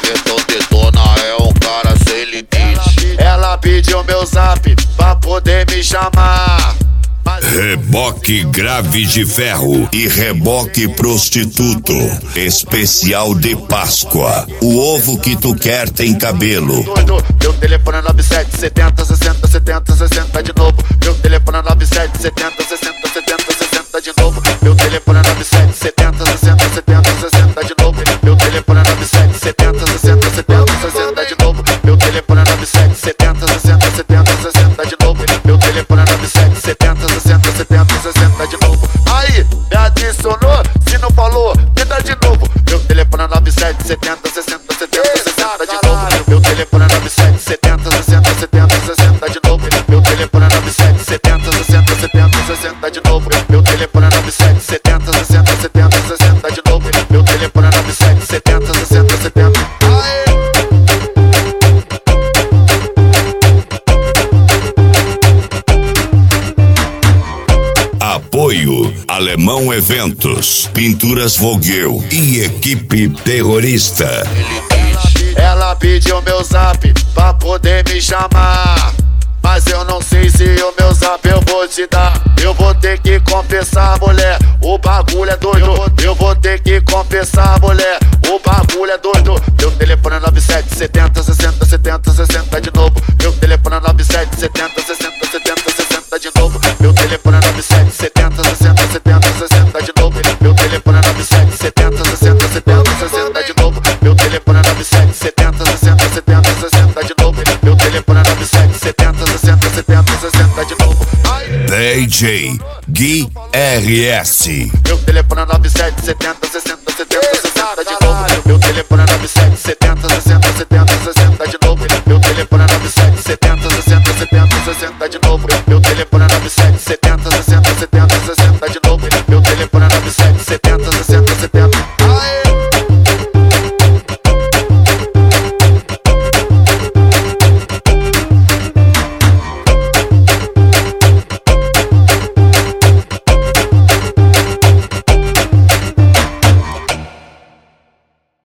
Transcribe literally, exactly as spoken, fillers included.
Então detona, é um cara sem limite. Ela pediu meu zap pra poder me chamar. Reboque grave de ferro e reboque prostituto. Especial de Páscoa. O ovo que tu quer tem cabelo. Doido, meu telefone é nove sete setenta sessenta setenta sessenta de novo. Meu telefone é nove sete setenta sessenta setenta sessenta de novo. Meu telefone é nove sete setenta sessenta setenta sessenta de novo. Meu telefone é nove sete setenta sessenta setenta sessenta de novo. Meu telefone é nove sete setenta sessenta setenta sessenta de novo. Meu telefone é nove sete setenta sessenta setenta sessenta de novo. Aí, me adicionou, se não falou, tenta de novo. Meu telefone é nove sete setenta sessenta setenta sessenta de novo. Meu telefone é nove sete setenta sessenta setenta sessenta de novo. Meu telefone é nove sete setenta sessenta setenta sessenta de novo. Meu telefone é nove sete setenta sessenta setenta sessenta de novo. Meu telefone é nove sete setenta sessenta setenta. Apoio Alemão Eventos, Pinturas Vogel e Equipe Terrorista. Ela pediu meu zap pra poder me chamar, mas eu não sei se o meu zap eu vou te dar. Eu vou ter que confessar, mulher, o bagulho é doido. Eu vou ter que confessar, mulher, o bagulho é doido. Meu telefone é nove sete setenta sessenta setenta sessenta de novo. Meu telefone é nove sete setenta sessenta setenta sessenta de novo. Meu telefone é nove sete setenta sessenta setenta sessenta de novo. Meu telefone é nove sete setenta sessenta setenta sessenta de novo. Meu telefone é nove sete setenta sessenta setenta sessenta de novo. Meu telefone é nove sete setenta sessenta setenta sessenta de novo. D J Gui R S. Meu telefone é nove sete setenta sessenta setenta sessenta de novo. Meu telefone é nove sete setenta sessenta setenta sessenta de novo. Meu telefone é nove sete setenta sessenta setenta sessenta de novo. Meu telefone é nove sete setenta sessenta setenta sessenta